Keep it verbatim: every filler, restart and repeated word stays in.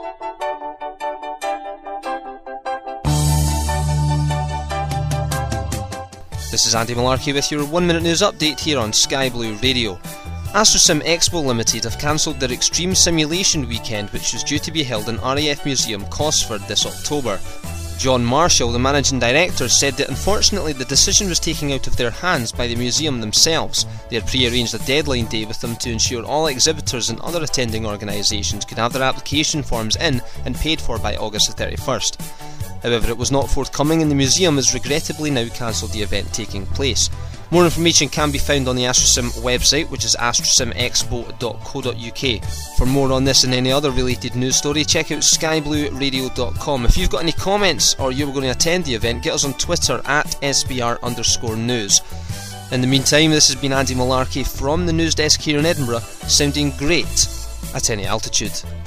This is Andy Malarkey with your one minute news update here on Sky Blue Radio. AstroSim Expo Limited have cancelled their Extreme Simulation Weekend, which was due to be held in R A F Museum Cosford this October. John Marshall, the managing director, said that unfortunately the decision was taken out of their hands by the museum themselves. They had pre-arranged a deadline day with them to ensure all exhibitors and other attending organisations could have their application forms in and paid for by August the thirty-first. However, it was not forthcoming and the museum has regrettably now cancelled the event taking place. More information can be found on the AstroSim website, which is astrosim expo dot co dot U K. For more on this and any other related news story, check out sky blue radio dot com. If you've got any comments or you're going to attend the event, get us on Twitter at S B R underscore news. In the meantime, this has been Andy Malarkey from the news desk here in Edinburgh, sounding great at any altitude.